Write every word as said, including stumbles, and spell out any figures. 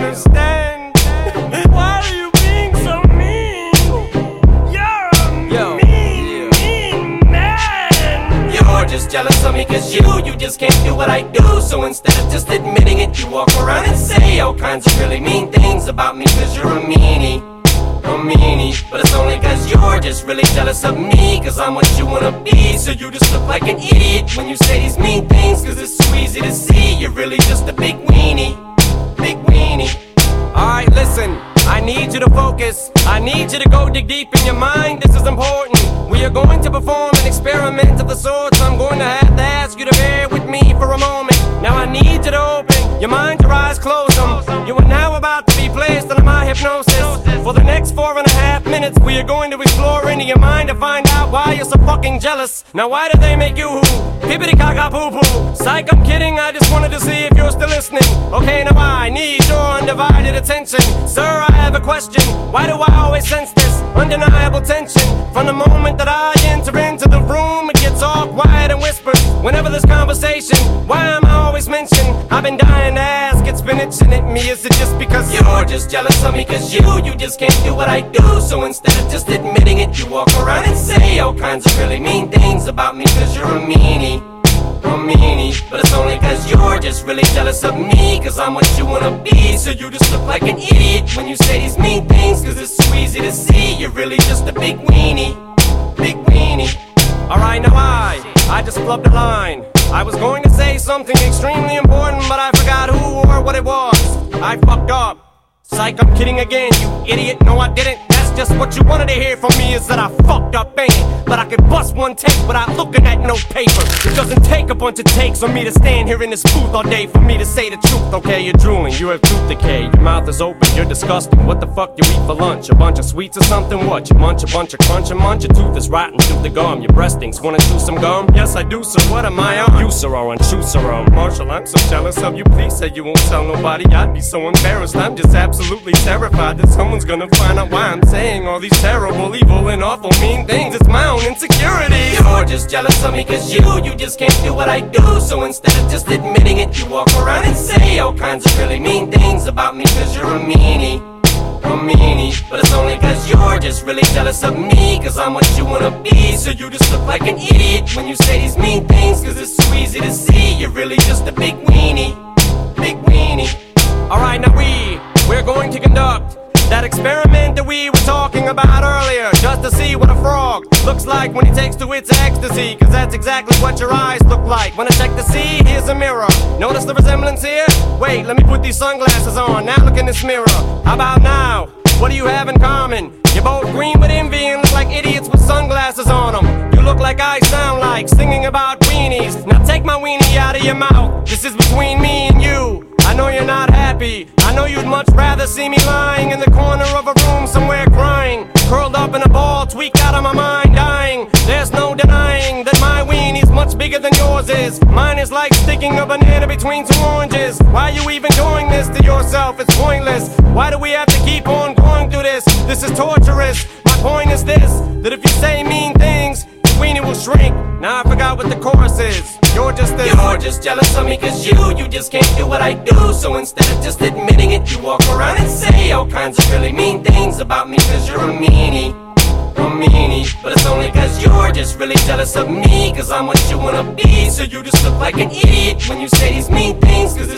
understand. Why are you being so mean? You're a Yo, mean, mean man. You're just jealous of me cause you, you just can't do what I do. So instead of just admitting it, you walk around and say all kinds of really mean things about me cause you're a meanie, a meanie. But it's only cause you're just really jealous of me, cause I'm what you wanna be. So you just look like an idiot when you say these mean things, cause it's so easy to see you're really just a big weenie, big weenie. Alright, listen, I need you to focus. I need you to go dig deep in your mind, this is important. We are going to perform an experiment of the sorts. I'm going to have to ask you to bear with me for a moment. Now I need you to open your mind, your eyes, close them. You are now about to be placed under my hypnosis. For the next four and a half minutes, we are going to explore into your mind to find out why you're so fucking jealous. Now why did they make you who? Pippity caca poo poo. Psych, I'm kidding, I just wanted to see if you're still listening. Okay, now I need your undivided attention. Sir, I have a question. Why do I always sense this undeniable tension? From the moment that I enter into the room, it gets all quiet and whispered. Whenever there's conversation, why am I always mentioned? I've been dying to ask, it's been itching at me. Is it just because you're just jealous of me cause you, you just can't do what I do? So instead of just admitting it, you walk around and say all kinds of really mean things about me cause you're a meanie, a meanie. But it's only cause you're just really jealous of me, cause I'm what you wanna be. So you just look like an idiot when you say these mean things, cause it's so easy to see you're really just a big weenie, big weenie. Alright, now I, I just flubbed a line. I was going to say something extremely important, but I forgot who or what it was. I fucked up. Psych, I'm kidding again, you idiot. No, I didn't. That's just what you wanted to hear from me, is that I fucked up, ain't it? But I could bust one take without looking at no paper. It doesn't take a bunch of takes for me to stand here in this booth all day for me to say the truth. Okay, you're drooling, you have tooth decay. Your mouth is open, you're disgusting. What the fuck you eat for lunch? A bunch of sweets or something? What? You munch a bunch of crunch and munch? Your tooth is rotten through the gum. Your breast stinks. Wanna chew some gum? Yes, I do, so what am I on? You, sir, are on true, sir, on. Marshall, I'm so jealous of you. Please say you won't tell nobody. I'd be so embarrassed. I'm just absolutely terrified that someone's gonna find out why I'm saying all these terrible, evil, and awful mean things. It's my own insecurity. You're just jealous of me cause you, you just can't do what I do. So instead of just admitting it, you walk around and say all kinds of really mean things about me cause you're a meanie, a meanie. But it's only cause you're just really jealous of me, cause I'm what you wanna be. So you just look like an idiot when you say these mean things, cause it's so easy to see you're really just a big weenie, big weenie. Alright, now we, we're going to conduct that experiment that we were talking about earlier, just to see what a frog looks like when he takes to its ecstasy, cause that's exactly what your eyes look like. Wanna check to see? Here's a mirror. Notice the resemblance here? Wait, let me put these sunglasses on. Now look in this mirror. How about now? What do you have in common? You're both green with envy and look like idiots with sunglasses on them. You look like I sound like singing about weenies. Now take my weenie out of your mouth. This is between me and you. I know you're not happy. I know you'd much rather see me lying in the corner of a room somewhere crying, curled up in a ball, tweaked out of my mind, dying. There's no denying that my weenie's much bigger than yours is. Mine is like sticking a banana between two oranges. Why are you even doing this to yourself? It's pointless. Why do we have to keep on going through this? This is torturous. My point is this, that if you say mean things, your weenie will shrink. Now I forgot what the chorus is. You're just this. You're just jealous of me cause you, you just can't do what I do. So instead of just admitting it, you walk around and say all kinds of really mean things about me cause you're a meanie, a meanie. But it's only cause you're just really jealous of me, cause I'm what you wanna be. So you just look like an idiot when you say these mean things, cause it's